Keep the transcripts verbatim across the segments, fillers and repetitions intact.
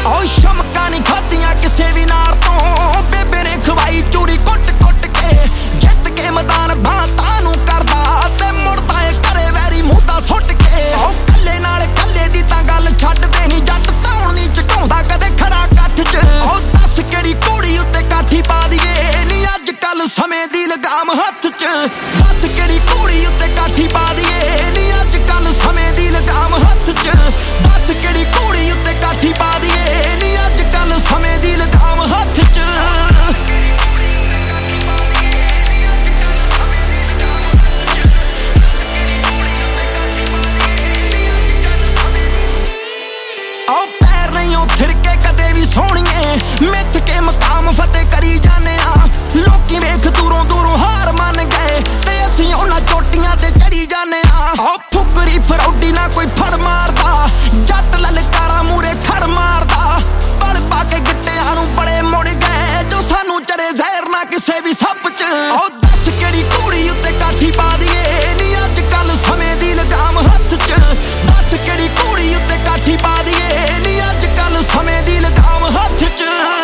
ਉਹ ਸ਼ਮਕਾਂ ਨਹੀਂ ਖਾਧੀਆਂ ਕਿਸੇ ਵੀ ਨਾਰ ਤੋਂ, ਬੇਬੇ ਨੇ ਖਵਾਈ ਚੂਰੀ ਕੁੱਟ ਕੁੱਟ ਕੇ। ਜਿੱਤ ਕੇ ਮੈਦਾਨ ਬਾਤਾਂ ਨੂੰ ਕਰਦਾ ਤੇ ਮੁੜਦਾ ਏ ਘਰੇ ਵੈਰੀ ਮੂੰਹ ਦਾ ਸੁੱਟ ਕੇ। ਉਹ ਕੱਲੇ ਨਾਲ ਕੱਲੇ ਦੀ ਤਾਂ ਗੱਲ ਛੱਡਦੇ ਨਹੀਂ, ਜੱਟ ਧੌਣ ਨਹੀਂ ਝੁਕਾਉਂਦਾ ਕਦੇ ਖੜਾ ਕੱਠ 'ਚ। ਉਹ ਦੱਸ ਕਿਹੜੀ ਘੋੜੀ ਉੱਤੇ ਕਾਠੀ ਪਾ ਦੀਏ ਨੀ ਅੱਜ ਕੱਲ ਸਮੇਂ ਦੀ ਲਗਾਮ ਹੱਥ 'ਚ। ਦੱਸ ਕਿਹੜੀ ਘੋੜੀ ਉੱਤੇ ਕਾਠੀ ਪਾ ਦੀਏ ਨੀ ਅੱਜ ਕੱਲ ਸਮੇਂ ਦੀ ਲਗਾਮ ਹੱਥ 'ਚ। ਦੱਸ ਕਿਹੜੀ ਘੋੜੀ ਉੱਤੇ ਕਾਠੀ ਪਾ ਦੀਏ ਨੀ ਅੱਜ ਕੱਲ ਸਮੇਂ ਦੀ ਲਗਾਮ ਹੱਥ 'ਚ। ਆਓ ਪੈਰ ਨਹੀਂ ਉਹ ਥਿਰਕੇ ਕਦੇ ਵੀ ਸੋਹਣੀਏ, ਮਿੱਥ ਕੇ ਮਕਾਮ ਫਤਿਹ ਕਰੀ ਜਾਨੇ ਆ। ਲੋਕੀ ਵੇਖ ਦੂਰੋਂ ਦੂਰੋਂ ਹਾਰ ਮੰਨ ਗਏ ਤੇ ਅਸੀਂ ਉਹਨਾਂ ਚੋਟੀਆਂ ਤੇ ਚੜੀ ਜਾਨੇ ਆ। ਆਓ ਫੁਕਰੀ ਫਰੌਡੀ ਨਾ ਕੋਈ ਫੜ ਮਾਰਦਾ, ਜੱਟ ਲਲਕਾਰਾ ਮੂਰੇ ਖੜ ਮਾਰਦਾ। ਬਲ ਪਾ ਕੇ ਗਿੱਟਿਆਂ ਨੂੰ ਬੜੇ ਮੁੜ ਗਏ ਜੋ ਸਾਨੂੰ ਚੜੇ ਜ਼ਹਿਰ ਨਾ ਕਿਸੇ ਵੀ ਸੱਪ 'ਚ। ਆਓ ਦੱਸ ਕਿਹੜੀ ਘੋੜੀ ਉੱਤੇ ਕਾਠੀ ਪਾ ਦੀਏ ਨੀ ਅੱਜ ਕੱਲ ਸਮੇਂ ਦੀ ਲਗਾਮ ਹੱਥ 'ਚ। ਦੱਸ ਕਿਹੜੀ ਘੋੜੀ ਉੱਤੇ ਕਾਠੀ ਪਾ ਦੀਏ ਨੀ ਅੱਜ ਕੱਲ ਸਮੇਂ ਦੀ ਲਗਾਮ ਹੱਥ 'ਚ।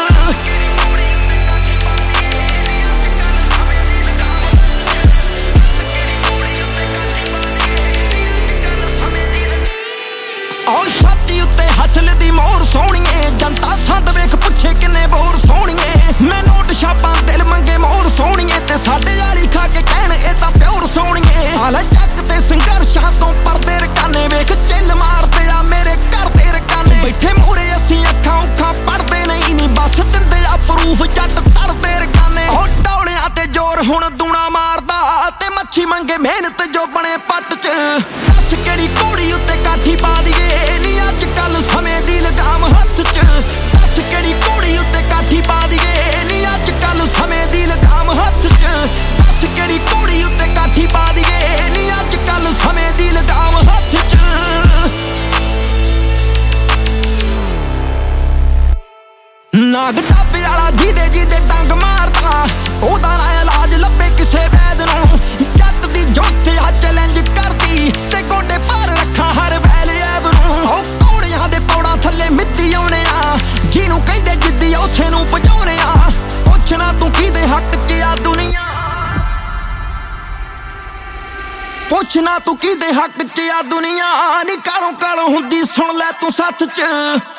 ਉਹ ਛਾਤੀ ਉੱਤੇ ਹਸਲ ਦੀ ਮੋਹਰ ਸੋਹਣੀਏ, ਜਨਤਾ ਸੰਦ ਵੇਖ ਪੁੱਛੇ ਕਿੰਨੇ ਬੋਰ ਸੋਹਣੀਏ। ਮੈਂ ਨੋਟ ਛਾਪਾਂ ਦਿਲ ਮੰਗੇ ਮੋਹਰ ਸੋਹਣੀਏ ਤੇ ਸਾਡੇ ਵਾਲੀ ਖਾ ਕੇ ਕਹਿਣ ਇਹ ਤਾਂ ਪਿਓਰ ਸੋਹਣੀਏ। ਹਾਲੇ ਚੱਕ ਤੇ ਸੰਘਰਸ਼ਾਂ ਤੋਂ ਪਰਦੇ ਰਕਾਨੇ ਵੇਖ ਚਿੱਲ ਮਾਰਦੇ ਆ ਮੇਰੇ ਘਰ ਦੇ ਰਕਾਨੇ। ਬੈਠੇ ਮੂਹਰੇ ਅਸੀਂ ਅੱਖਾਂ ਉੱਖਾਂ ਪੜਦੇ ਨਹੀਂ ਨੀ ਬਸ ਦਿੰਦੇ ਆ ਪ੍ਰੂਫ ਜੱਟ ਤੜਦੇ ਰਕਾਨੇ। ਉਹ ਡੌਲਿਆਂ ਤੇ ਜ਼ੋਰ ਹੁਣ ਦੂਣਾ ਮਾਰਦਾ ਤੇ ਮੱਛੀ ਮੰਗੇ ਮਿਹਨਤ ਜੋ ਬਣੇ ਪੱਟ 'ਚ। ਦੱਸ ਕਿਹੜੀ ਘੋੜੀ ਉੱਤੇ ਕਾਠੀ ਪਾ ਦੀਏ ਨੀ ਅੱਜ ਕੱਲ ਸਮੇਂ ਦੀ ਲਗਾਮ ਹੱਥ 'ਚ। ਦੱਸ ਕਿਹੜੀ ਘੋੜੀ ਉੱਤੇ ਕਾਠੀ ਪਾ ਦੀਏ ਨੀ ਅੱਜ ਕੱਲ ਸਮੇਂ ਦੀ ਲਗਾਮ ਹੱਥ 'ਚ। ਦੱਸ ਕਿਹੜੀ ਘੋੜੀ ਉੱਤੇ ਕਾਠੀ ਪਾ ਦੀਏ ਨੀ ਅੱਜ ਕੱਲ ਸਮੇਂ ਦੀ ਲਗਾਮ ਹੱਥ 'ਚ। ਨਾਗ ਡੱਬੇ ਵਾਲਾ ਜਿਹਦੇ ਜਿਹਦੇ ਡੰਗ ਮਾਰਦਾ ਉਹਦਾ ਨਾ ਇਲਾਜ ਲੱਭੇ ਕਿਸੇ ਵੈਦ ਨੂੰ। ਜੱਟ ਦੀ ਜੁੱਤ ਆ ਚੈਲੰਜ ਕਰਦੀ ਤੇ ਗੋਡੇ ਭਾਰ ਰੱਖਾਂ ਹਰ ਵੈਲ ਐਬ ਨੂੰ। ਉਹ ਘੋੜਿਆਂ ਦੇ ਪੌੜਾਂ ਥੱਲੇ ਮਿੱਟੀ ਆਉਣੇ ਆ, ਜਿਹਨੂੰ ਕਹਿੰਦੇ ਜਿੱਦੀ ਉਸੇ ਨੂੰ ਭਜਾਉਣੇ ਆ। ਪੁੱਛਣਾ ਤੂੰ ਕਿਹਦੇ ਹੱਕ 'ਚ ਆ ਦੁਨੀਆ, ਪੁੱਛਣਾ ਤੂੰ ਕਿਹਦੇ ਹੱਕ 'ਚ ਆ ਦੁਨੀਆ ਨੀ। ਕਾਲੋਂ ਕਾਲੋਂ ਹੁੰਦੀ ਸੁਣ ਲੈ ਤੂੰ ਸੱਥ 'ਚ।